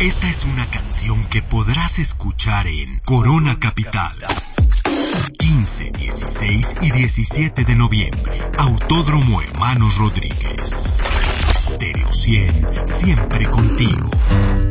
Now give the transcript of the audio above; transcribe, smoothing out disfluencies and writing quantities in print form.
Esta es una canción que podrás escuchar en Corona Capital. 15, 16 y 17 de noviembre. Autódromo Hermanos Rodríguez. Stereo 100, siempre contigo.